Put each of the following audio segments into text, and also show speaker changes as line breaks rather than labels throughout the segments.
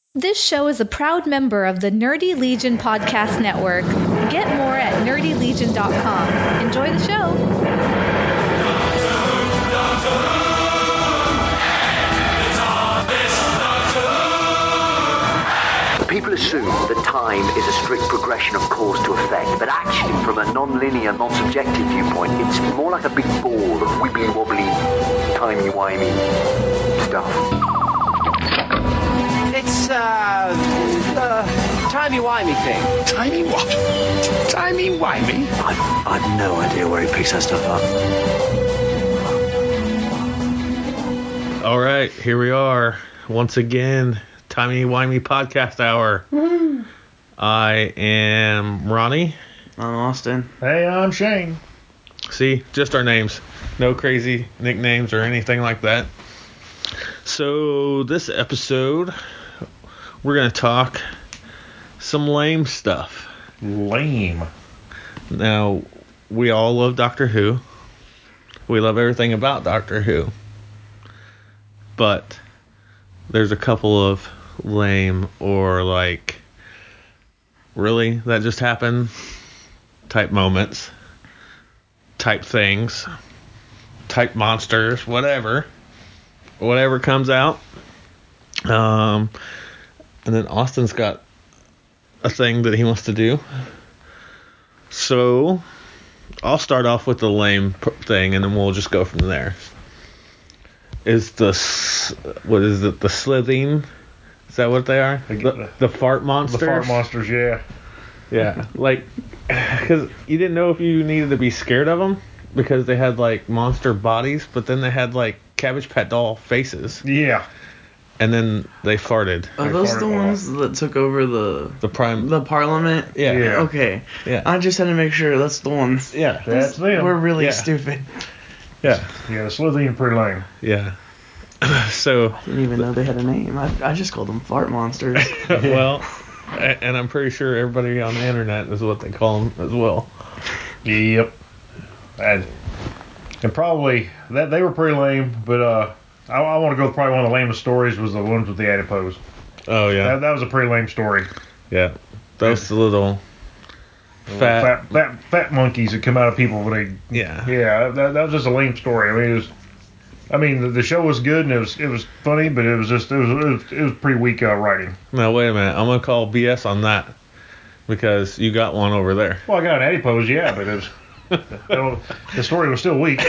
This show is a proud member of the Nerdy Legion Podcast Network. Get more at nerdylegion.com. Enjoy the show.
People assume that time is a strict progression of cause to effect, but actually, from a non-linear, non-subjective viewpoint, it's more like a big ball of wibbly-wobbly, timey-wimey stuff.
It's, timey-wimey thing.
Timey-wimey?
I've no idea where he picks that stuff up.
All right, here we are once again. Timey-wimey podcast hour.
Woo.
I am Ronnie.
I'm Austin.
Hey, I'm Shane.
See, just our names. No crazy nicknames or anything like that. So this episode, we're going to talk some lame stuff.
Lame.
Now, we all love Doctor Who. We love everything about Doctor Who. But there's a couple of lame or like, really, that just happened type moments, type things, type monsters, whatever comes out. And then Austin's got a thing that he wants to do. So I'll start off with the lame thing, and then we'll just go from there. Is the slitheen? Is that what they are? The fart monsters?
The fart monsters, yeah.
Yeah. Like, because you didn't know if you needed to be scared of them because they had, like, monster bodies, but then they had, like, Cabbage Patch doll faces.
Yeah.
And then they farted.
Are those the ones that took over the parliament?
Yeah.
Okay.
Yeah.
I just had to make sure that's the ones.
Yeah.
That's them.
We're really
Yeah.
stupid.
Yeah.
Yeah, the Slitheen pretty lame.
Yeah. So,
I didn't even know they had a name. I just called them fart monsters.
well, and I'm pretty sure everybody on the internet is what they call them as well.
Yep. And probably, they were pretty lame, but I want to go with probably one of the lamest stories was the ones with the adipose.
Oh, yeah.
That was a pretty lame story.
Yeah. Those little
fat monkeys that come out of people when they...
Yeah.
that was just a lame story. I mean, the show was good and it was funny, but it was pretty weak writing.
Now, wait a minute. I'm going to call BS on that because you got one over there.
Well, I got an adipose, yeah, but it was... the story was still weak.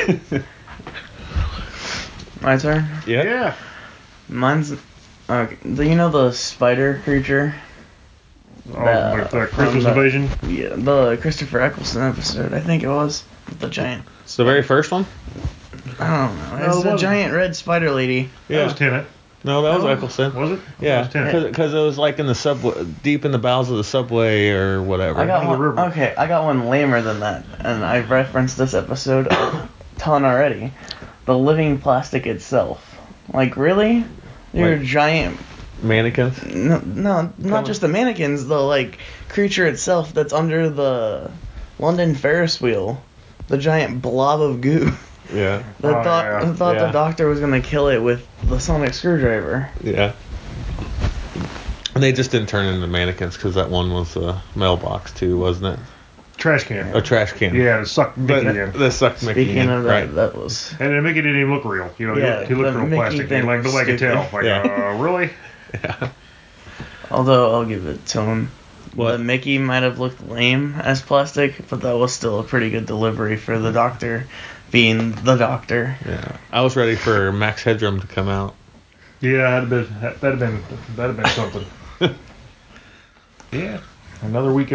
My turn?
Yeah.
Mine's... Okay. Do you know the spider creature?
The Christmas Invasion?
Yeah, the Christopher Eccleston episode, I think it was. The giant...
It's the very first one?
I don't know. It's a giant red spider lady.
That was Tennant.
No, that was Eccleston.
Was it?
Yeah,
Tennant.
because it was like in the subway, deep in the bowels of the subway or whatever.
I got
the river.
one. Okay, I got one lamer than that, and I've referenced this episode a ton already. The living plastic itself. Like, really? They're
Like
giant.
Mannequins?
No, not just the mannequins. The like creature itself that's under the London Ferris wheel. The giant blob of goo.
Yeah.
I thought
Yeah.
the doctor was gonna kill it with the sonic screwdriver.
Yeah. And they just didn't turn into mannequins because that one was a mailbox too, wasn't it?
Trash can.
A trash can.
Yeah, it sucked Mickey
But
in.
that sucked Mickey
Speaking
in.
of that,
Right.
that was.
And then Mickey didn't even look real. You know,
Yeah,
he looked
the
real
Mickey
plastic.
thing
Like
was
I could tell.
stupid.
Like,
Yeah.
Really?
Yeah.
Although I'll give it to him.
What?
The Mickey might have looked lame as plastic, but that was still a pretty good delivery for the doctor being the doctor.
Yeah. I was ready for Max Headroom to come out.
Yeah, that'd have been something. Yeah. Another week.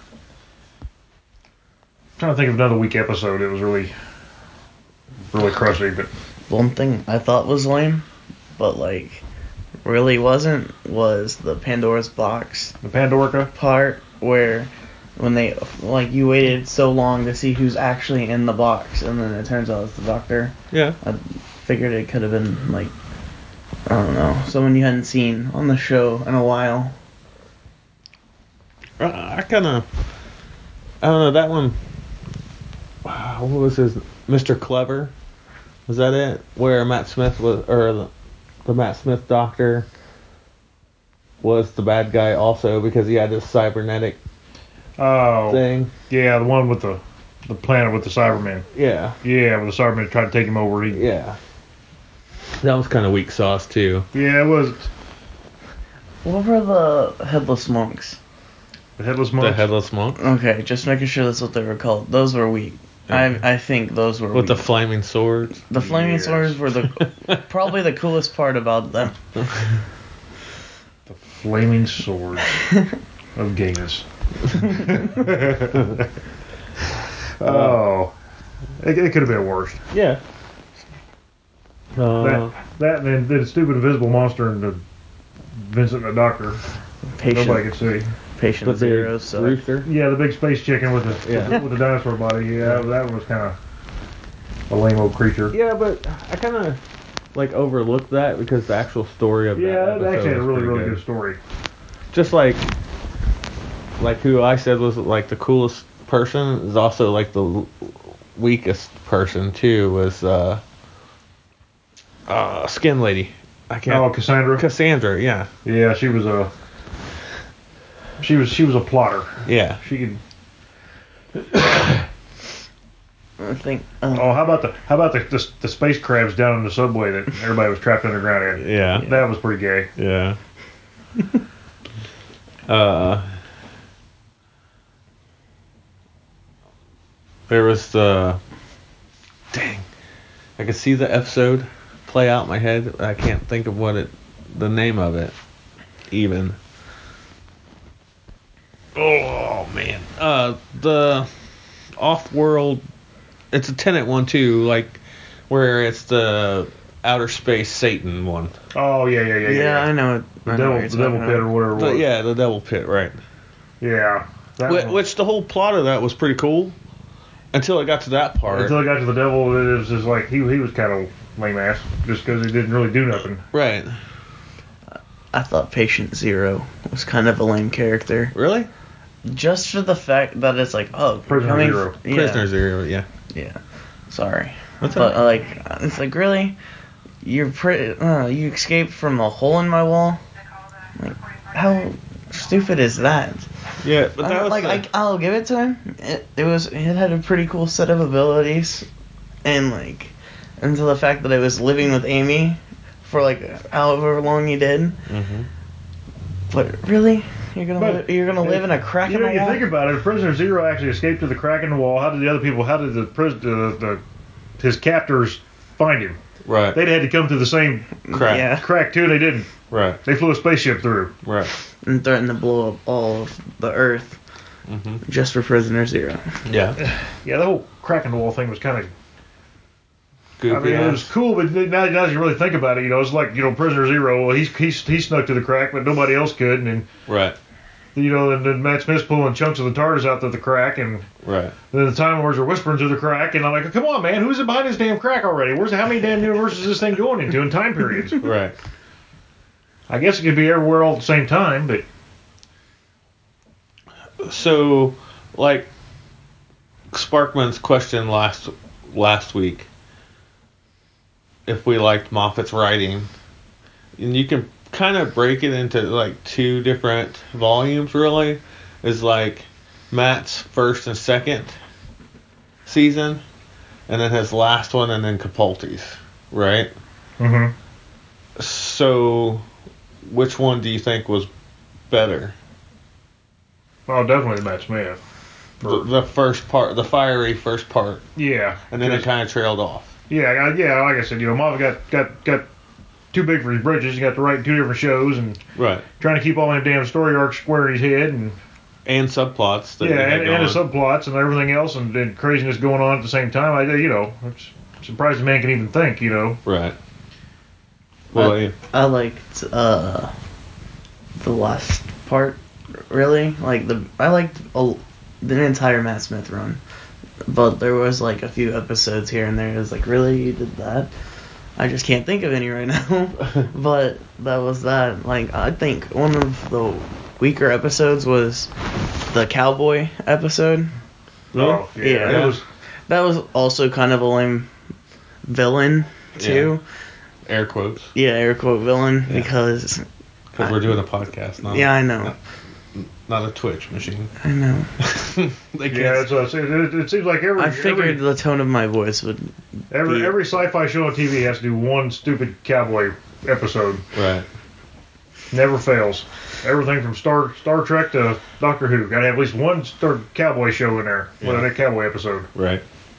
Trying to think of another week episode. It was really crusty, but
One thing I thought was lame, but like really wasn't, was the Pandora's box
the Pandorica.
part where when they like you waited so long to see who's actually in the box, and then it turns out it's the doctor.
Yeah.
I figured it could have been like, I don't know, someone you hadn't seen on the show in a while.
I don't know, that one, what was his, Mr. Clever? Was that it? Where Matt Smith was, or the Matt Smith doctor was the bad guy also because he had this cybernetic
Oh,
thing.
yeah, the one with the planet with the Cybermen.
Yeah.
Yeah, with the Cybermen tried to take him over.
Yeah. That was kind of weak sauce too.
Yeah, it was.
What were the headless monks?
The Headless Monks.
The headless monk
Okay, just making sure that's what they were called. Those were weak.
Yeah.
I think those were
with
weak.
the flaming swords.
The flaming
Yes.
swords were probably the coolest part about them.
The flaming sword of gayness. Oh, it could have been worse.
Yeah.
That and then the stupid invisible monster and the Vincent the Doctor. Nobody could see.
Patient
the
Zero.
big
So
rooster.
Yeah, the big space chicken with the dinosaur body. Yeah, that was kind of a lame old creature.
Yeah, but I kind of like overlooked that because the actual story of
Yeah,
that
that
episode
actually had a
was
really,
pretty
really good story.
Just like who I said was like the coolest person is also like the weakest person too was Skin Lady. I can't.
Oh, Cassandra.
Cassandra, yeah.
Yeah, she was a plotter.
Yeah.
She could.
I think.
Oh, how about the space crabs down in the subway that everybody was trapped underground in?
Yeah.
That was pretty gay.
Yeah. There was the. Dang. I could see the episode play out in my head. I can't think of the name of it, even. Oh man. The off-world. It's a Tenet one too, like where it's the outer space Satan one.
Oh yeah.
Yeah, I know it.
The devil pit or whatever. It was.
Yeah, the devil pit, right?
Yeah. That one.
Which the whole plot of that was pretty cool until it got to that part.
Until it got to the devil, it was just like he was kind of lame ass just because he didn't really do nothing.
Right.
I thought Patient Zero was kind of a lame character.
Really?
Just for the fact that it's like, oh,
Prisoner Zero.
Yeah.
Prisoner Zero, yeah.
Yeah. Sorry.
That's
but
all right.
like, it's like, really? You escaped from a hole in my wall? Like, how stupid is that?
Yeah, but that was
I'll give it to him. It had a pretty cool set of abilities, and to the fact that it was living with Amy for like however long he did.
Mm-hmm.
But really, you're gonna live in a crack in the wall?
You think about it. If Prisoner Zero actually escaped to the crack in the wall, how did his captors find him?
Right.
They'd had to come through the same
Crack.
Yeah.
crack too, and they didn't.
Right.
They flew a spaceship through.
Right.
And threatened to blow up all of the Earth
Mm-hmm.
just for Prisoner Zero.
Yeah.
Yeah, the whole crack in the wall thing was kind of.
Goofy
I mean, it was cool, but now as you really think about it, it's like Prisoner Zero. Well, he snuck to the crack, but nobody else could, and then
Right.
and then Matt Smith's pulling chunks of the TARDIS out to the crack, and
Right.
then the Time Lords are whispering through the crack, and I'm like, come on, man, who's behind this damn crack already? How many damn universes is this thing going into in time periods?
Right.
I guess it could be everywhere all at the same time, but
So, like Sparkman's question last week, if we liked Moffat's writing, and you can kind of break it into like two different volumes. Really, is like Matt's first and second season, and then his last one, and then Capaldi's, right?
mm-hmm.
So, which one do you think was better?
Oh, definitely Matt Smith.
The first part, the fiery first part,
Yeah,
and then it kind of trailed off.
yeah, like I said, Moffat got too big for his britches. He got to write two different shows and
Right.
trying to keep all them damn story arcs square in his head, and
Subplots. That
and the subplots and everything else, and craziness going on at the same time. It's surprised the man can even think.
Right. Well, yeah.
I liked the last part, really. I liked the entire Matt Smith run, but there was like a few episodes here and there. It was like, really, you did that? I just can't think of any right now. But that was that. Like, I think one of the weaker episodes was the cowboy episode.
Oh,
Yeah. That was also kind of a lame villain too.
Air quotes.
Yeah, air quote villain,
Yeah.
because
Because we're doing a podcast, not
Yeah, I know.
not a Twitch machine.
I know.
They can't.
Yeah, it seems like
I figured the tone of my voice would.
every sci-fi show on TV has to do one stupid cowboy episode.
Right.
Never fails. Everything from Star Trek to Doctor Who. Got to have at least one cowboy show in there.
Yeah.
Well, a cowboy episode.
Right.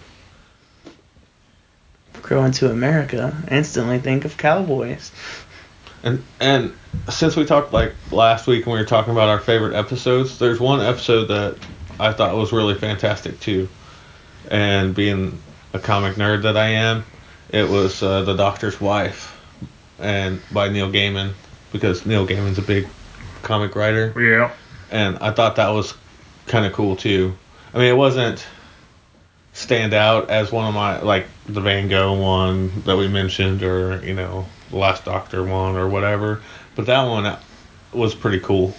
Growing to America, instantly think of cowboys.
And since we talked like last week when we were talking about our favorite episodes, there's one episode that I thought was really fantastic too. And being a comic nerd that I am, it was The Doctor's Wife, and by Neil Gaiman, because Neil Gaiman's a big comic writer.
Yeah.
And I thought that was kind of cool too. I mean, it wasn't stand out as one of my, like the Van Gogh one that we mentioned, or The Last Doctor one or whatever, but that one was pretty cool.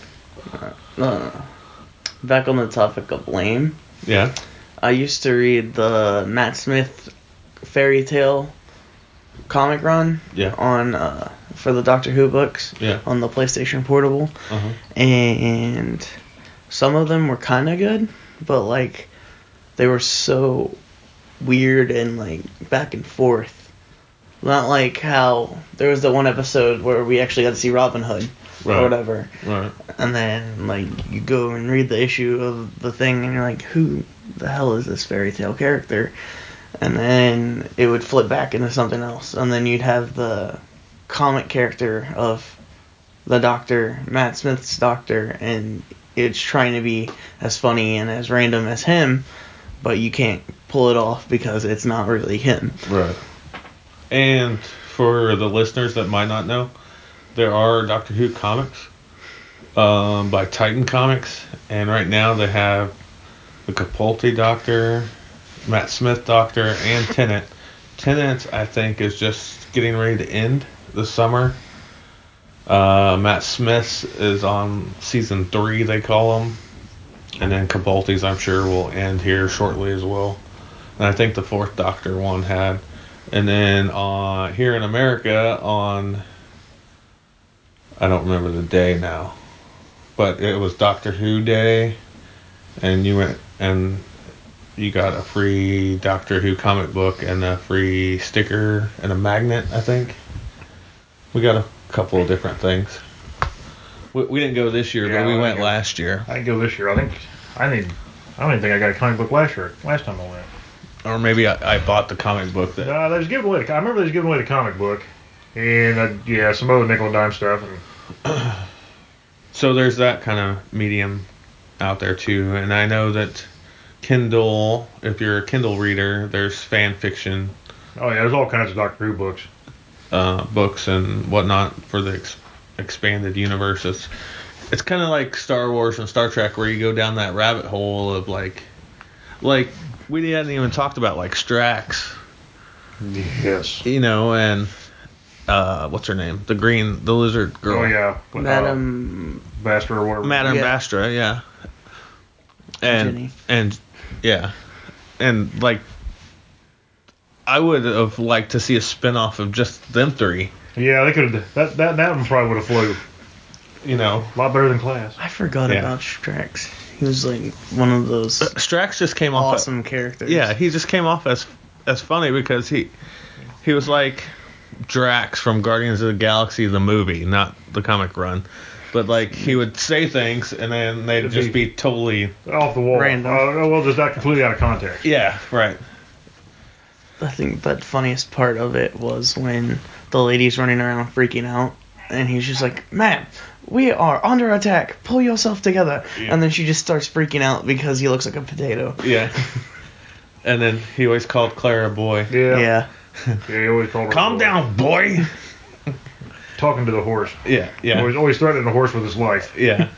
Back on the topic of lame,
Yeah.
I used to read the Matt Smith fairy tale comic run
Yeah.
on for the Doctor Who books
Yeah.
on the PlayStation Portable,
Uh-huh.
and some of them were kind of good, but like they were so weird and like back and forth. Not like how there was the one episode where we actually got to see Robin Hood
Right.
or whatever,
Right.
and then like you go and read the issue of the thing and you're like, who the hell is this fairy tale character? And then it would flip back into something else, and then you'd have the comic character of the Doctor, Matt Smith's Doctor, and it's trying to be as funny and as random as him, but you can't pull it off because it's not really him.
Right. And for the listeners that might not know, there are Doctor Who comics by Titan Comics, and right now they have the Capaldi Doctor, Matt Smith Doctor, and Tennant. Tennant, I think, is just getting ready to end this summer. Matt Smith is on season 3, they call him. And then Capaldi's, I'm sure, will end here shortly as well. And I think the 4th Doctor one had. And then here in America on, I don't remember the day now, but it was Doctor Who Day, and you went and you got a free Doctor Who comic book and a free sticker and a magnet, I think. We got a couple of different things. We didn't go this year,
Yeah,
but we
I
went
go.
last year.
I didn't go this year. I don't even think I got a comic book last time I went.
Or maybe I bought the comic book that.
They was giving away. I remember they was giving away the comic book, and some other nickel and dime stuff. And
So there's that kind of medium out there too, and I know that Kindle, if you're a Kindle reader, there's fan fiction
oh yeah, there's all kinds of Doctor Who books.
books and whatnot for the expanded universe. It's kind of like Star Wars and Star Trek, where you go down that rabbit hole of like we hadn't even talked about like Strax,
Yes.
and what's her name, the lizard girl.
Oh yeah.
Madam
Bastra or whatever.
Madame
Yeah.
Bastra, yeah.
Jenny.
And yeah. And like I would have liked to see a spin-off of just them three.
Yeah, they could have. That one probably would have flew a lot better than Class.
I forgot
Yeah.
about Strax. He was like one of those
Strax just came off
awesome characters.
Yeah, he just came off as funny because he was like Drax from Guardians of the Galaxy the movie, not the comic run. But like he would say things and then they'd just be totally
Off the wall.
Random.
Just not completely out of context.
yeah, right.
I think the funniest part of it was when the lady's running around freaking out, and he's just like, "Man, we are under attack. Pull yourself together."
Yeah.
And then she just starts freaking out because he looks like a potato.
Yeah. And then he always called Clara boy.
Yeah.
Yeah.
Yeah, he always called her
Calm
boy.
down, boy.
Talking to the horse.
Yeah, yeah.
Always threatening the horse with his life.
Yeah.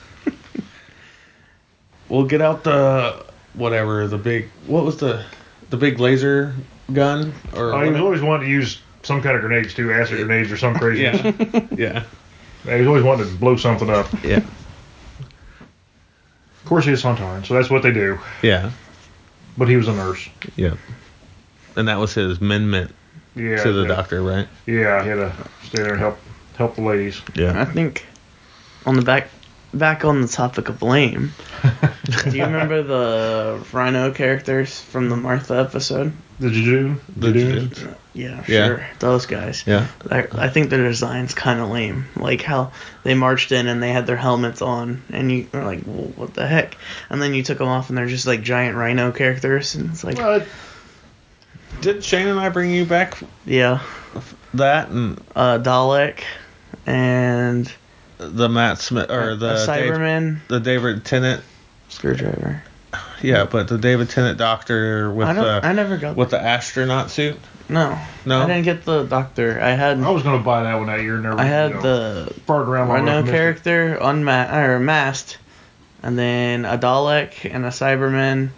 We'll get out the what was the big laser gun or
He was always wanting to use some kind of grenades too, acid grenades or some crazy.
yeah. Yeah.
He was always wanting to blow something up. Of
Yeah.
course, he is Sontaran, so that's what they do.
Yeah.
But he was a nurse.
Yeah. And that was his amendment
Yeah.
to the
yeah.
doctor, right?
Yeah, he had to stay there and help the ladies.
I think on the back on the topic of lame. Do you remember the Rhino characters from the Martha episode?
The Jejune?
The Jejune.
Yeah,
Yeah.
sure. Those guys.
Yeah.
I think their design's kind of lame. Like how they marched in and they had their helmets on, and you were like, well, what the heck? And then you took them off and they're just like giant rhino characters, and it's like,
Did Shane and I bring you back
yeah,
that and
Dalek and
the Matt Smith or the
Cyberman,
the David Tennant?
Screwdriver.
Yeah, but the David Tennant doctor with
I never got
with the astronaut suit.
No,
No?
I didn't get the doctor. I
I was going to buy that one that year. Never.
had the
farted around long
Rhino
enough to miss it.
character masked, and then a Dalek and a Cyberman,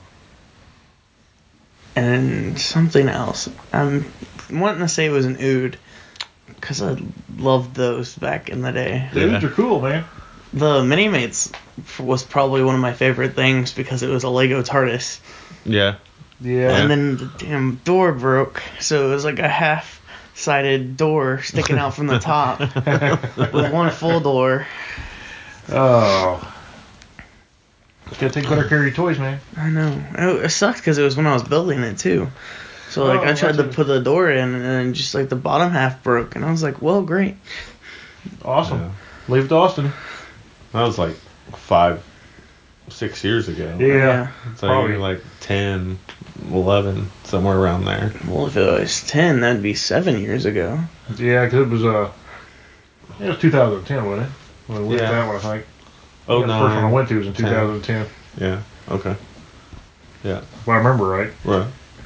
and something else. I'm wanting to say it was an Ood, because I loved those back in the day.
Dudes are cool, man.
The Minimates was probably one of my favorite things because it was a Lego TARDIS.
Yeah.
Yeah.
And then the damn door broke, so it was like a half-sided door sticking out from the top with one full door.
Oh. Just gotta take better care of your toys, man.
I know. It sucked because it was when I was building it too. So like I tried to
that's
put the door in, and then just like the bottom half broke, and I was like, well, great.
Awesome.
Yeah.
Leave it to Austin.
That was like 5-6 years ago.
Yeah.
So
Probably.
you're like 10, 11, somewhere around there.
Well, if it was 10, that'd be 7 years ago.
Yeah, because it was 2010, wasn't it? When we went to
Yeah.
that one, I think.
Oh,
Yeah, the first one I went to was in
10.
2010.
Yeah. Okay. Yeah.
If I remember right.
Right.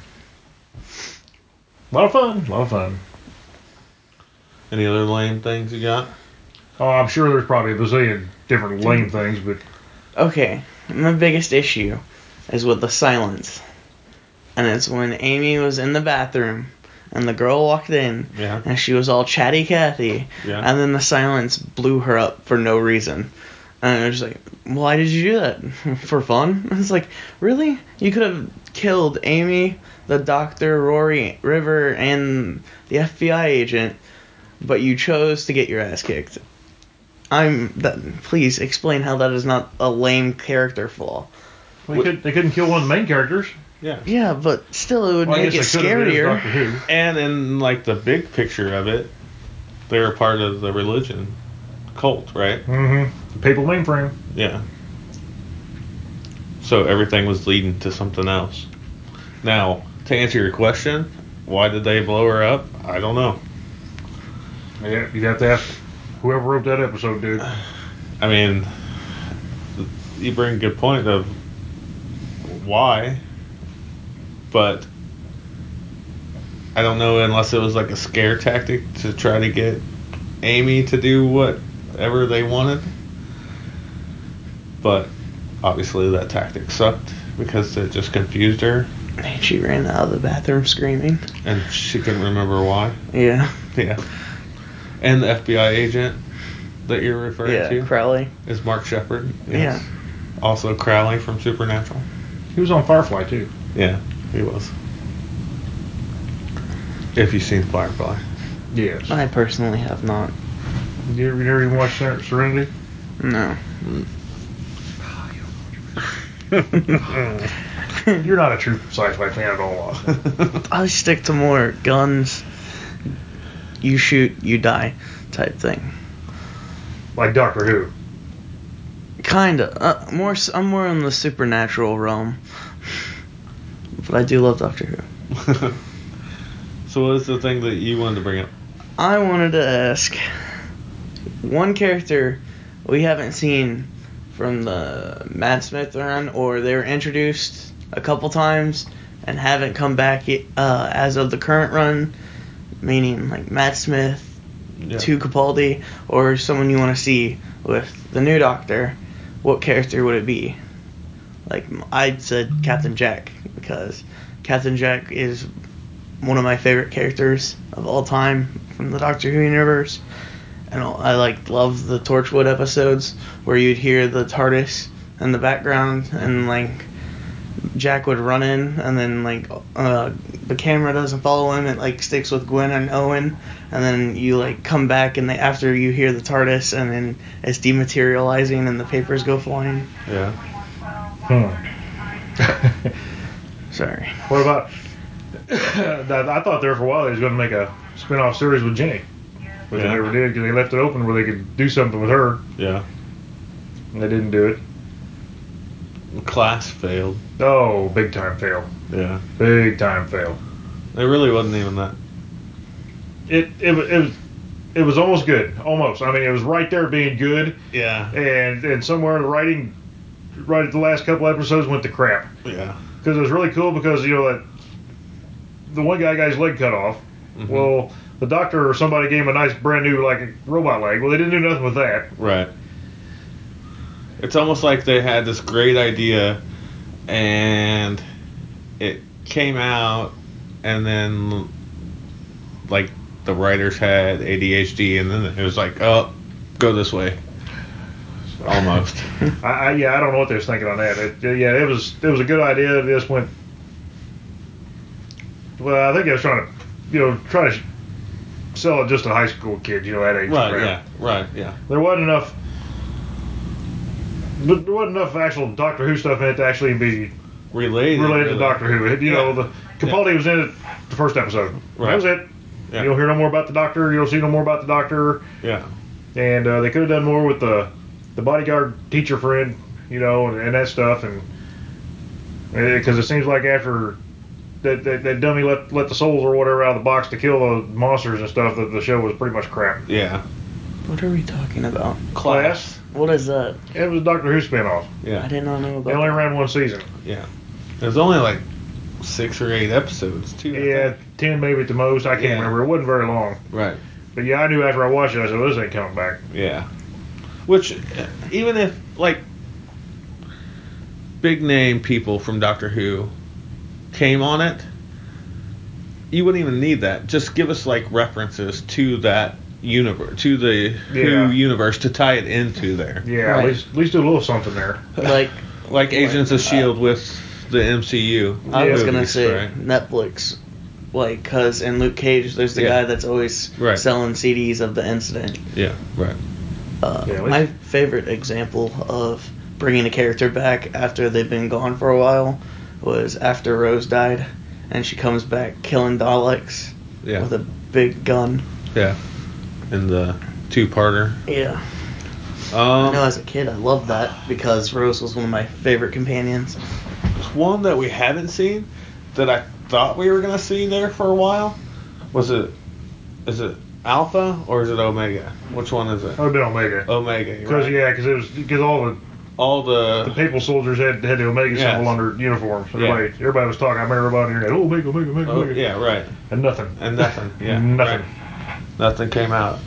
A lot of fun. A lot of fun.
Any other lame things you got?
Oh, I'm sure there's probably a bazillion different lame things, but
Okay, my biggest issue is with the silence. And it's when Amy was in the bathroom, and the girl walked in,
Yeah.
and she was all chatty Cathy,
Yeah.
and then the silence blew her up for no reason. And it was like, why did you do that? For fun? It's like, really? You could have killed Amy, the doctor, Rory, River, and the FBI agent, but you chose to get your ass kicked. Please explain how that is not a lame character flaw.
they couldn't kill one of the main characters.
Yeah.
Yeah, but still, it would
Well, I
make it
guess they could have. It is
scarier.
Doctor Who.
And in like the big picture of it, they're a part of the religion cult, right?
Mm-hmm. Papal mainframe.
Yeah. So everything was leading to something else. Now, to answer your question, why did they blow her up? I don't know.
Yeah, you'd have to ask whoever wrote that episode, dude.
I mean, you bring a good point of why, but I don't know unless it was like a scare tactic to try to get Amy to do whatever they wanted. But obviously that tactic sucked because it just confused her
And she ran out of the bathroom screaming.
and she couldn't remember why.
Yeah.
Yeah. And the FBI agent that you're referring
Yeah,
to
Crowley.
is Mark Shepard.
Yeah.
Also Crowley from Supernatural.
He was on Firefly, too.
Yeah, he was. If you've seen Firefly.
Yes.
I personally have not.
You never even watched Serenity?
No.
You're not a true sci-fi fan at all, Austin.
I stick to more guns, you shoot, you die type thing.
Like Doctor Who.
Kinda. I'm more in the supernatural realm. But I do love Doctor Who.
So what is the thing that you wanted to bring up?
I wanted to ask one character we haven't seen from the Matt Smith run, or they were introduced a couple times and haven't come back as of the current run, meaning like Matt Smith to Capaldi, or someone you want to see with the new Doctor. What character would it be? Like, I said Captain Jack, because Captain Jack is one of my favorite characters of all time from the Doctor Who universe. And I love the Torchwood episodes where you'd hear the TARDIS in the background, and Jack would run in, and then like the camera doesn't follow him. It like sticks with Gwen and Owen, and then you like come back, and after you hear the TARDIS, and then it's dematerializing, and the papers go flying.
Yeah.
Sorry.
What about? I thought there for a while they was going to make a spin-off series with Jenny, but they never did because they left it open where they could do something with her,
Yeah.
and they didn't do it.
Class failed.
Oh, big time fail.
Yeah.
Big time fail.
It really wasn't even that.
It was almost good, almost. I mean, it was right there being good,
Yeah.
and somewhere in the writing, right at the last couple episodes, went to crap.
Yeah.
Because it was really cool because that the one guy got his leg cut off.
Mhm.
Well, the doctor or somebody gave him a nice brand new like robot leg. Well, they didn't do nothing with that.
Right. It's almost like they had this great idea, and it came out, and then like the writers had ADHD, and then it was like, oh, go this way. Almost.
I don't know what they was thinking on that. It was a good idea. It just went. Well, I think I was trying to sell it just to high school kids, that age.
Right. Yeah. Right. Yeah.
There wasn't enough. But there wasn't enough actual Doctor Who stuff in it to actually be
Related
to Doctor Who. The Capaldi was in it the first episode.
Right.
That was it.
Yeah.
You don't hear no more about the Doctor. You don't see no more about the Doctor.
Yeah.
And they could have done more with the bodyguard teacher friend, and that stuff, and because it seems like after that dummy let the souls or whatever out of the box to kill the monsters and stuff, that the show was pretty much crap.
Yeah.
What are we talking about?
Class.
What is that?
It was a Doctor Who spinoff.
Yeah.
I did not know
They
about
only
that.
ran one season.
Yeah. There's only like 6 or 8 episodes too. I
Yeah,
think.
10 maybe at the most. I can't
Yeah.
remember. It wasn't very long.
Right.
But yeah, I knew after I watched it, I said, well, this ain't coming back.
Yeah. Which, even if like big name people from Doctor Who came on it, you wouldn't even need that. Just give us like references to that universe, to the Who universe, to tie it into there.
Yeah,
Right.
at least do a little something there.
Like
Agents of S.H.I.E.L.D. with the MCU.
I was gonna
movies,
say
right?
Netflix, cause in Luke Cage, there's the
Yeah.
guy that's always
Right.
selling CDs of the incident.
Yeah, right.
Yeah,
My favorite example of bringing a character back after they've been gone for a while was after Rose died, and she comes back killing Daleks
Yeah.
with a big gun.
Yeah. In the 2-parter.
Yeah. I know as a kid I loved that because Rose was one of my favorite companions.
One that we haven't seen that I thought we were gonna see there for a while is it Alpha or is it Omega? Which one is it?
That would have been Omega.
Omega.
Because because all the Papal soldiers had the Omega
Yes.
symbol on their uniforms.
Yeah.
Everybody was talking. I remember everybody on the internet. Oh, Omega, Omega, Omega,
Oh,
Omega.
yeah, right.
And nothing.
And nothing. Yeah.
Nothing.
Right. Nothing came out.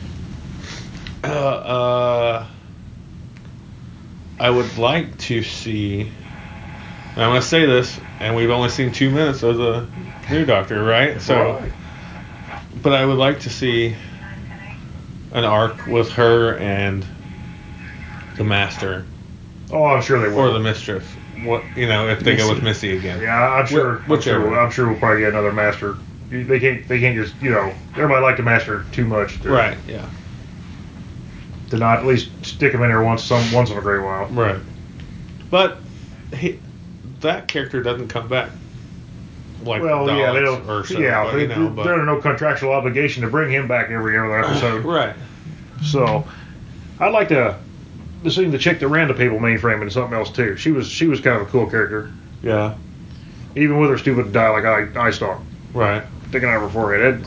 I would like to see. And I'm going to say this, and we've only seen 2 minutes of the new Doctor, right? So,
Right.
but I would like to see an arc with her and the Master
Oh, I'm sure they will.
or the Mistress. What if they go with Missy again?
Yeah, I'm sure.
Whichever.
I'm sure we'll probably get another Master. They can't just everybody liked the Master too much.
Right. Yeah.
To not at least stick him in there once in a great while.
Right. But that character doesn't come back. Like
Well,
Daleks
yeah, they don't.
or so,
Yeah,
but, but
there's no contractual obligation to bring him back every other episode.
right.
So, I'd like to see the chick that ran the Papal mainframe in something else too. She was kind of a cool character,
Yeah.
even with her stupid dialect eye stalk
Right.
sticking out of her forehead.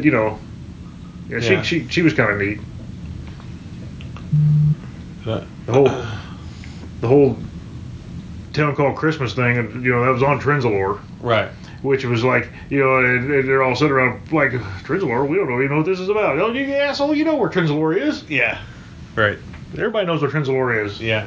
Yeah.
She was kind of neat.
But,
The whole Town Called Christmas thing, that was on Trenzalore.
right.
Which was like, and they're all sitting around like, Trenzalore, we don't even know what this is about. Oh, you asshole, you know where Trenzalore is.
Yeah. Right.
Everybody knows where Trenzalore is.
Yeah.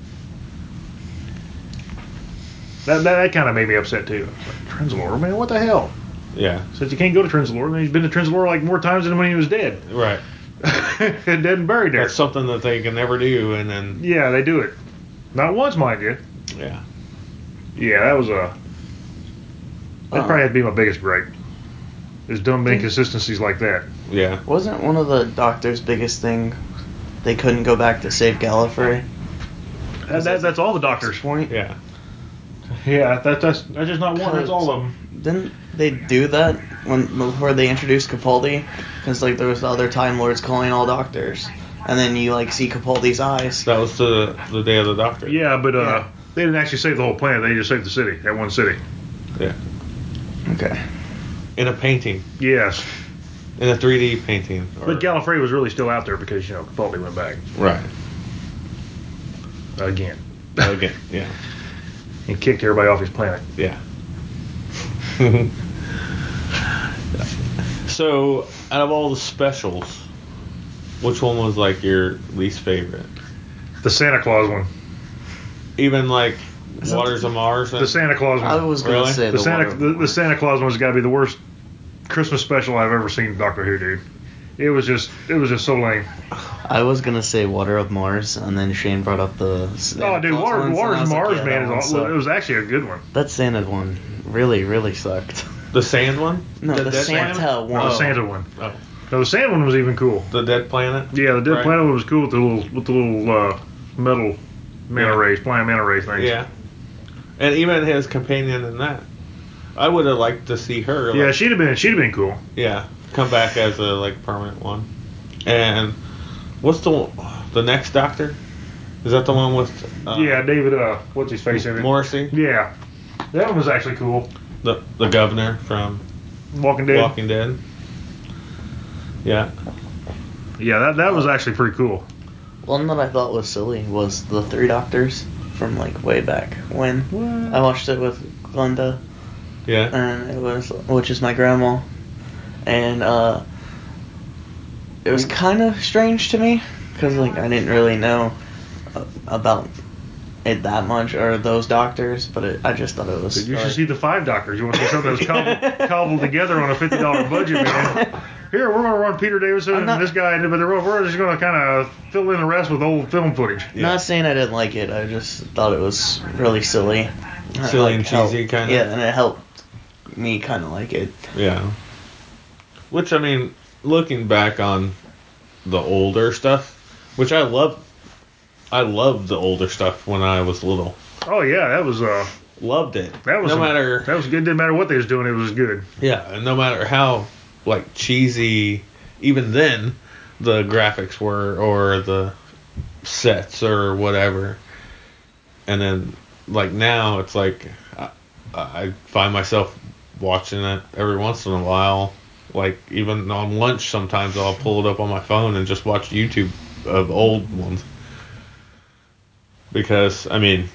That kind of made me upset too. I was like, Trenzalore, man, what the hell?
Yeah.
Says you can't go to Trenzalore. I mean, he's been to Trenzalore like more times than when he was dead.
Right.
And dead and buried there.
That's something that they can never do, and then
Yeah, they do it. Not once, mind you.
yeah.
Yeah, that was that probably had to be my biggest gripe. Is dumb inconsistencies like that.
Yeah.
Wasn't one of the Doctor's biggest thing they couldn't go back to save Gallifrey?
That's all the Doctors.
Point.
Yeah.
Yeah, that's just not one. That's all of them.
Didn't they do that before they introduced Capaldi? Because like there was the other Time Lords calling all Doctors, and then you like see Capaldi's eyes.
That was the Day of the Doctor.
Yeah, but
Yeah.
they didn't actually save the whole planet. They just saved the city, that one city.
Yeah.
Okay.
In a painting.
Yes,
In a 3D painting.
but Gallifrey was really still out there because Capaldi went back
Right.
again
Again. Yeah.
and kicked everybody off his planet.
Yeah. So, out of all the specials, which one was like your least favorite?
The Santa Claus one.
Even like
Is
Waters of Mars?
The Santa Claus one.
I was gonna
Really?
say
the
the
Santa Claus one's got to be the worst Christmas special I've ever seen in Doctor Who, dude. It was just so lame.
I was gonna say Water of Mars, and then Shane brought up the.
Oh, dude, Waters of Mars, man, it was actually a good one.
That Santa one really sucked.
The Sand one?
No, the
Dead
Santa
Planet?
one.
No, the Santa one.
Oh.
No, the Santa one was even cool.
The Dead Planet?
Yeah, the Dead
Right.
Planet one was cool with the little metal manta rays, flying manta ray things.
Yeah. And even his companion in that. I would have liked to see her.
Yeah,
like,
she'd have been cool.
yeah, come back as a like permanent one. And what's the next Doctor? Is that the one with
Yeah, David, what's his face in it?
Morrissey?
Yeah, that one was actually cool.
The governor from
Walking Dead.
Walking Dead. Yeah.
Yeah, that was actually pretty cool.
One that I thought was silly was the Three Doctors from like way back when. I watched it with Glenda,
Yeah.
and which is my grandma, and it was kind of strange to me because like I didn't really know about it that much or those doctors, but I just thought it was.
You should see the Five Doctors. You want to see something that was cobbled together on a $50 budget, man. Here, we're going to run Peter Davison and this guy, but we're just going to kind of fill in the rest with old film footage.
Not saying I didn't like it. I just thought it was really silly.
Silly and cheesy, kind of.
Yeah, and it helped me kind of like it.
Yeah. Which, I mean, looking back on the older stuff, which I loved the older stuff when I was little.
Oh yeah, that was
Loved it.
that was
that
was good. Didn't matter what they was doing, it was good.
Yeah, and no matter how like cheesy, even then, the graphics were or the sets or whatever, and then like now it's like I find myself watching it every once in a while. Like even on lunch, sometimes I'll pull it up on my phone and just watch YouTube of old ones. Because I mean,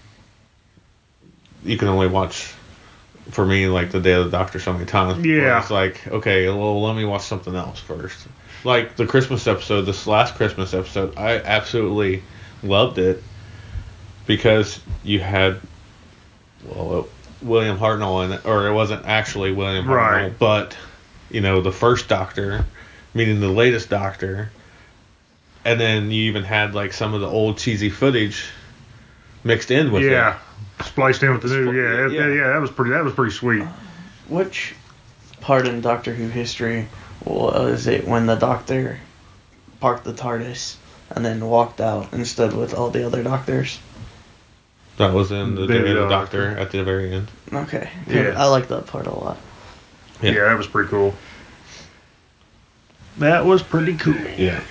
you can only watch, for me, like the Day of the Doctor so many times. before
Yeah.
It's like, okay, well, let me watch something else first. Like the Christmas episode, this last Christmas episode, I absolutely loved it because you had, William Hartnell in it, or it wasn't actually William Hartnell,
Right.
but, the first Doctor, meaning the latest Doctor, and then you even had like some of the old cheesy footage mixed in with it.
Yeah, spliced in with the new. Yeah, that was pretty sweet.
Which part in Doctor Who history was it when the Doctor parked the TARDIS and then walked out and stood with all the other Doctors?
That was in the Day of the
The,
Doctor at the very end.
Okay.
Yeah.
I like that part a lot.
Yeah.
Yeah, that was pretty cool. That was pretty cool.
Yeah.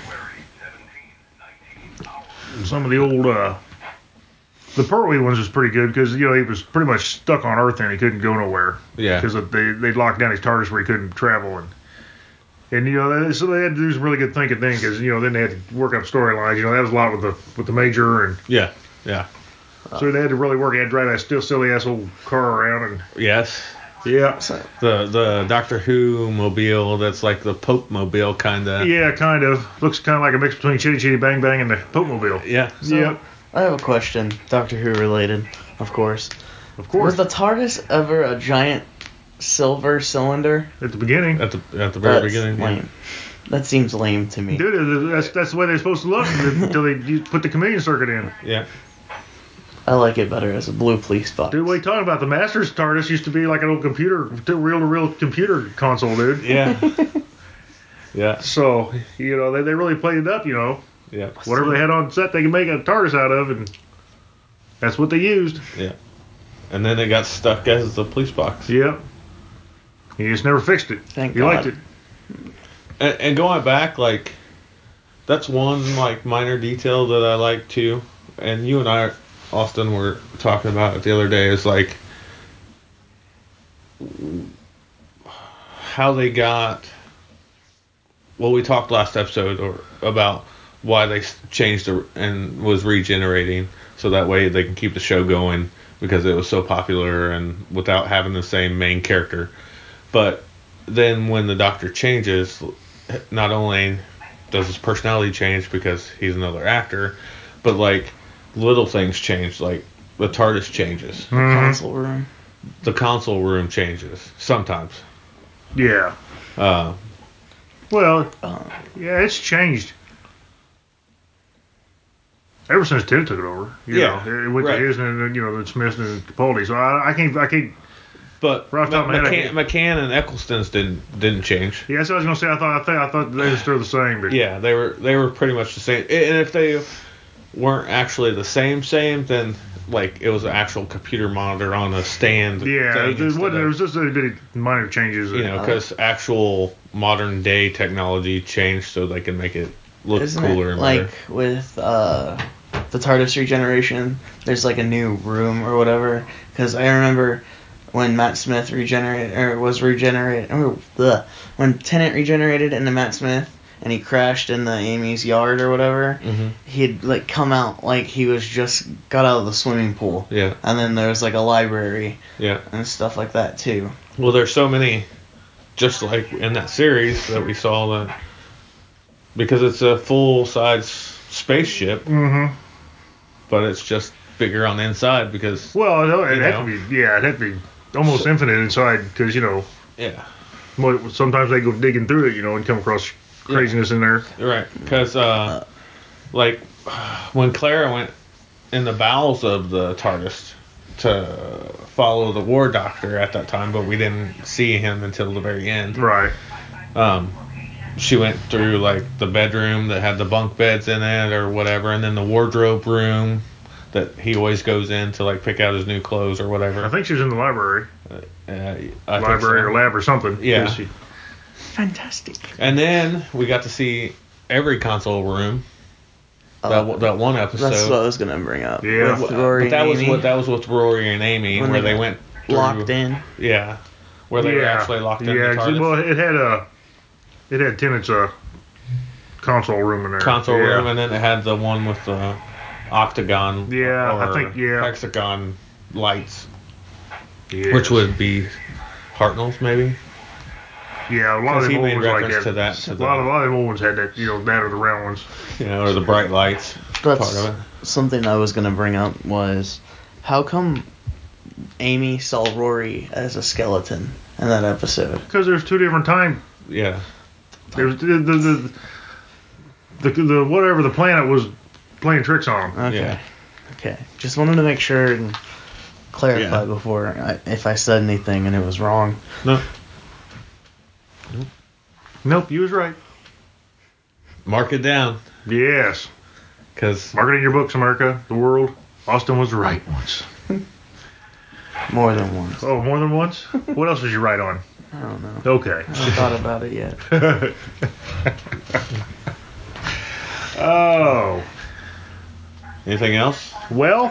Some of the old, the Pertwee ones was pretty good because he was pretty much stuck on Earth and he couldn't go nowhere.
Yeah.
Because they locked down his TARDIS where he couldn't travel and so they had to do some really good thinking then because then they had to work up storylines. That was a lot with the Major and
Yeah. Yeah.
so they had to really work. He had to drive that still silly ass old car around and
Yes.
yeah.
The Doctor Who mobile that's like the Pope mobile kind of.
Yeah, kind of. Looks kind of like a mix between Chitty Chitty Bang Bang and the Pope Mobile.
Yeah.
Yep.
I have a question, Doctor Who related, of course.
Of course.
Was the TARDIS ever a giant silver cylinder?
At the beginning.
At the very
That's
beginning.
lame. That seems lame to me.
Dude, that's the way they're supposed to look until they put the chameleon circuit in.
Yeah.
I like it better as a blue police box.
Dude, what are you talking about? The Master's TARDIS used to be like an old computer, reel-to-reel computer console, dude.
Yeah. Yeah.
So, you know, they really played it up, you know.
Yeah.
Whatever they had on set, they could make a TARDIS out of, and that's what they used.
Yeah. And then it got stuck as the police box.
Yep. He just never fixed it.
Thank
he
God.
liked it.
And going back, like, that's one, like, minor detail that I like, too. And you and I, Austin, were talking about it the other day, is, like, how they got... Well, we talked last episode about why they changed and was regenerating, so that way they can keep the show going, because it was so popular and without having the same main character. But then when the Doctor changes, not only does his personality change because he's another actor, but like little things change, like the TARDIS changes,
Console room.
the console room changes sometimes.
Yeah. Well, yeah, it's changed. Ever since Ted took it over, you
Yeah,
know, it went
right.
to his and then, you know, the Smiths and Capaldi. So I can't.
But
Right off the top of my head,
McCann and Eccleston's didn't change.
Yeah, that's what I was gonna say. I thought they were still the same. But
Yeah, they were pretty much the same. And if they weren't actually the same, then like it was an actual computer monitor on a stand.
yeah,
thing
there
instead of-
was just a bit of minor changes.
you know, because actual modern day technology changed so they can make it look
Isn't
cooler
it
and
like
better.
with the TARDIS regeneration, there's like a new room or whatever? Because I remember when Matt Smith when Tennant regenerated into Matt Smith and he crashed in the Amy's yard or whatever, he'd like come out like he was just got out of the swimming pool.
Yeah,
And then there was like a library
yeah.
and stuff like that too.
Well, there's so many, just like in that series that we saw, that because it's a full size spaceship, but it's just bigger on the inside because
Well, it'd
You
have
know.
to be. Yeah, it'd have to be almost infinite inside because you know
yeah.
sometimes they go digging through it, you know, and come across craziness in there.
Right, because like when Clara went in the bowels of the TARDIS to follow the War Doctor at that time, but we didn't see him until the very end.
Right.
She went through like the bedroom that had the bunk beds in it or whatever, and then the wardrobe room that he always goes in to like pick out his new clothes or whatever.
I think she was in the library,
I think
library
so.
or lab or something.
Yeah.
'cause she-
Fantastic.
And then we got to see every console room. That one episode.
That's what I was gonna bring up.
Yeah.
With Rory
But that
and
was
Amy,
that was with Rory and Amy,
When
where
they
they
got
went through,
locked in.
Yeah, where they were actually locked in
Yeah,
the TARDIS.
well, it had Tennant's console room in there.
console
yeah.
room, and then it had the one with the octagon.
Yeah,
or
I think, yeah.
hexagon lights,
Yes.
which would be Hartnell's maybe.
Yeah, a lot
'Cause
of
he
them old
made
ones like
reference
that.
to that, to
a lot of them old ones had that, you know, that or the round ones.
Or the bright lights
That's
part of it.
something I was gonna bring up was how come Amy saw Rory as a skeleton in that episode?
Because there's two different time.
Yeah,
There's the whatever the planet was playing tricks on them.
Okay.
Yeah.
Okay. Just wanted to make sure and clarify
Yeah.
before if I said anything and it was wrong.
no,
Nope, you was right.
mark it down,
Yes.
because
Mark it in your books, America, the world. Austin was right once.
More than once.
Oh, more than once? What else was you right on?
I don't know.
Okay.
I haven't thought about it yet.
Oh.
anything else?
Well,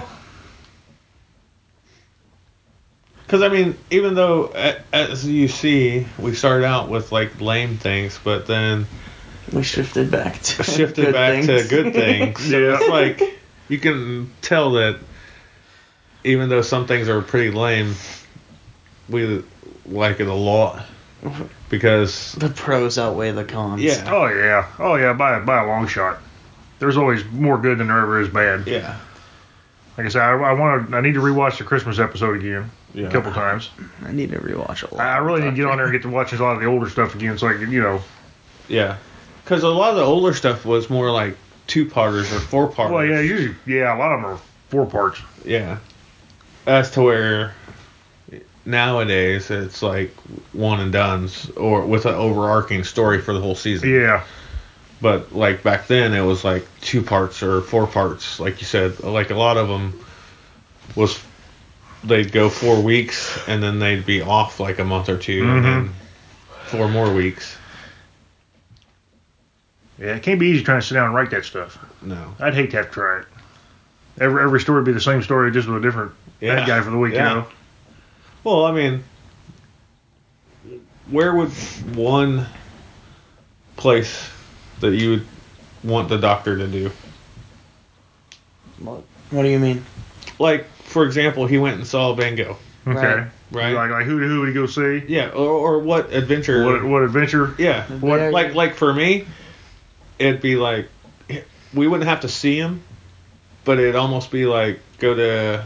Because, I mean, even though, as you see, we started out with, like, lame things, but then
We shifted back to
shifted
good
back
things.
to good things. So
Yeah.
it's like, you can tell that even though some things are pretty lame, we like it a lot. Because,
The pros outweigh the cons.
yeah.
oh yeah, by a long shot. There's always more good than there ever is bad.
Yeah.
Like I said, I need to rewatch the Christmas episode again
Yeah.
a couple times.
I need to rewatch a lot.
I really need to get on there and get to watch a lot of the older stuff again, so I can, you know.
Yeah. Because a lot of the older stuff was more like 2-parters or 4-parters.
Well, yeah, usually, yeah, a lot of them are 4 parts.
Yeah. As to where nowadays it's like one and dones, or with an overarching story for the whole season.
Yeah.
But like back then it was like 2 parts or 4 parts, like you said. Like a lot of them was they'd go 4 weeks and then they'd be off like a month or 2 and then 4 more weeks.
Yeah, it can't be easy trying to sit down and write that stuff.
No.
I'd hate to have to try it. Every story would be the same story, just with a different bad guy for the week,
Yeah.
you know?
Well, I mean, where would one place that you would want the Doctor to do?
What do you mean?
Like, for example, he went and saw Van Gogh.
Okay.
Right.
Like who would he go see?
Yeah, or what adventure?
What adventure?
Yeah.
What-
Like for me, it'd be like we wouldn't have to see him, but it'd almost be like go to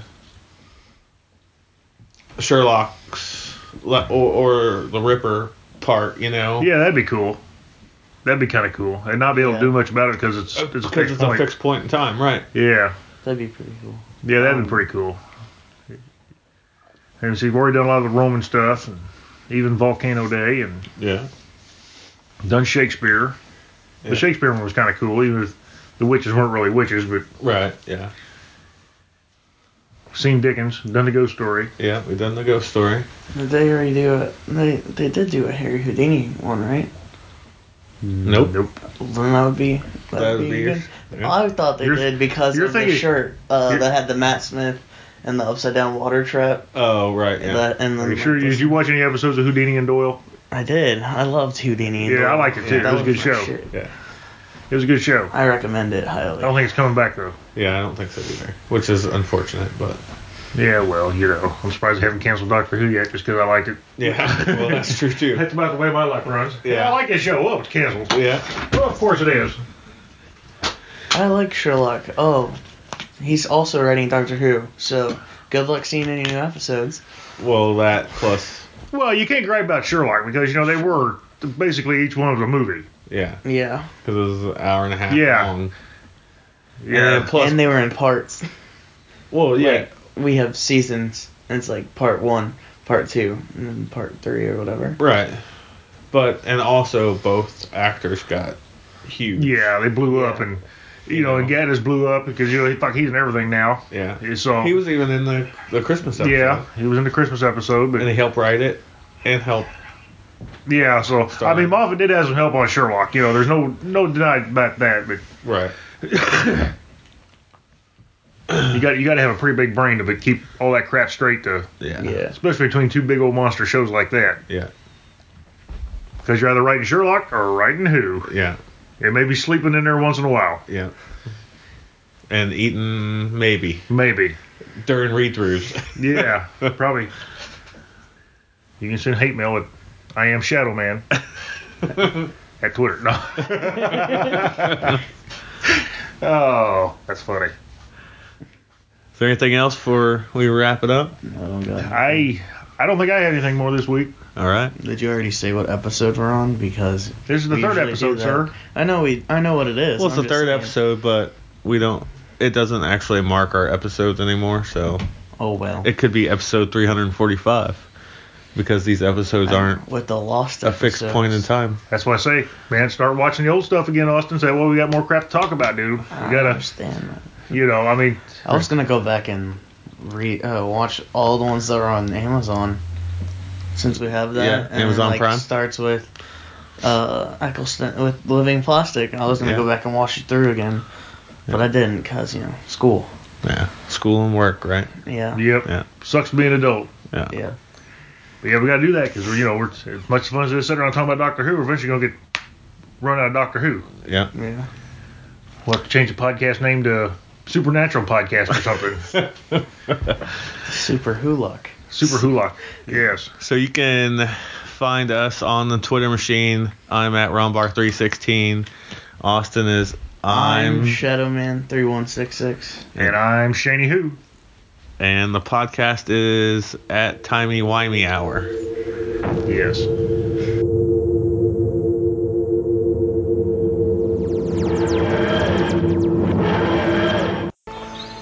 Sherlock's or the Ripper part, you know?
Yeah, that'd be cool. That'd be kind of cool, and not be able to
Yeah.
do much about it because it's a fixed point.
a fixed point in time, right?
Yeah,
That'd be pretty cool.
yeah, that'd be pretty cool. And see, we've already done a lot of the Roman stuff, and even Volcano Day, and
Yeah.
done Shakespeare.
Yeah.
The Shakespeare one was kind of cool, even if the witches weren't really witches, but
Right. Yeah.
seen Dickens, done the ghost story.
Yeah. We done the ghost story.
Did they already do it? They did do a Harry Houdini one, right?
Nope.
Nope.
Then that would be
That'd be
good.
yeah.
I thought they
You're-
did because
you're
of the
thinking-
shirt that had the Matt Smith and the upside down water trap.
Oh, right. Yeah.
And
Are
then
you sure? Did you watch any episodes of Houdini and Doyle?
I did. I loved Houdini. and
Yeah, I
Doyle.
liked it too. It
That
was a good
my
show.
shit.
Yeah.
It was a good show.
I recommend it
I
highly.
don't think it's coming back though.
Yeah. I don't think so either, which is unfortunate, but
Yeah, well, you know, I'm surprised they haven't canceled Doctor Who yet, just because I liked it.
yeah. Well, that's true too.
That's about the way my life runs.
Yeah.
I like this show. Oh, it's canceled.
Yeah.
Well, of course it is.
I like Sherlock. Oh, he's also writing Doctor Who. So good luck seeing any new episodes.
Well, that plus
Well, you can't gripe about Sherlock because, you know, they were basically each one was a movie.
yeah,
Yeah,
because it was an hour and a half
Yeah.
long.
Yeah.
And plus,
and they were in parts.
well, yeah.
Like, we have seasons. And it's like part 1, part 2, and then part 3 or whatever.
Right. But and also both actors got huge.
Yeah, they blew up,
Yeah.
and you know, and Gaddis blew up because, you know, he's in everything now.
Yeah.
So
He was even in the Christmas episode.
yeah, he was in the Christmas episode, but
And he helped write it and helped.
yeah. So I mean, Moffat did have some help on Sherlock. You know, there's no denying about that, but.
Right.
You got to have a pretty big brain to keep all that crap straight, to
Yeah.
Yeah.
especially between two big old monster shows like that.
Yeah.
Because you're either writing Sherlock or writing Who.
Yeah.
It may be sleeping in there once in a while,
Yeah. And eating maybe
maybe.
during read-throughs.
Yeah, probably. You can send hate mail at I am Shadow Man at Twitter. No. Oh, that's funny.
Is there anything else before we wrap it up?
Oh, God.
I don't think I have anything more this week.
All right.
Did you already say what episode we're on? Because
This is the
we
third
usually
episode,
do that.
sir.
I know what it is.
Well, it's
I'm
the
just
third
saying.
episode, but we don't. It doesn't actually mark our episodes anymore, so
Oh well.
it could be episode 345 because these episodes aren't
with the lost
a fixed
episodes.
point in time.
That's why I say, man, start watching the old stuff again, Austin. Say, well, we got more crap to talk about, dude. We
I
gotta,
understand that.
you know, I mean,
I was gonna go back and watch all the ones that are on Amazon, since we have that.
Yeah,
and
Amazon
like,
Prime.
starts with Eccleston with Living Plastic. I was gonna
Yeah.
go back and watch it through again, but I didn't because school.
Yeah, school and work, right?
Yeah.
yep,
Yeah.
sucks being an adult.
Yeah.
But yeah, we gotta do that because we're as much fun as it is sitting around talking about Doctor Who, we're eventually gonna get run out of Doctor Who.
Yeah.
Yeah.
We'll have to change the podcast name to Supernatural Podcast or something.
Super Hulock.
Super Hulock. Yes.
So you can find us on the Twitter machine. I'm at Rombar316. Austin is
I'm Shadowman 3166.
And I'm Shaney Who.
and the podcast is at Timey Wimey Hour.
Yes.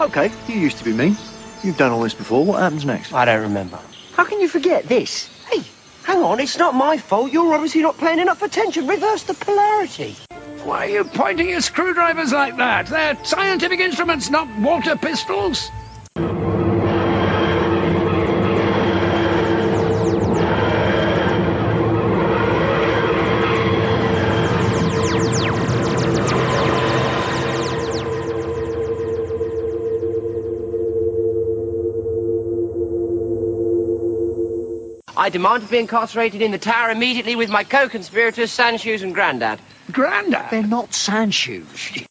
Okay, you used to be mean. You've done all this before. What happens next?
I don't remember. How can you forget this? Hey, hang on, it's not my fault. You're obviously not paying enough attention. Reverse the polarity.
Why are you pointing your screwdrivers like that? They're scientific instruments, not water pistols.
I demand to be incarcerated in the tower immediately with my co-conspirators, Sandshoes and Grandad.
Grandad?
They're not sandshoes.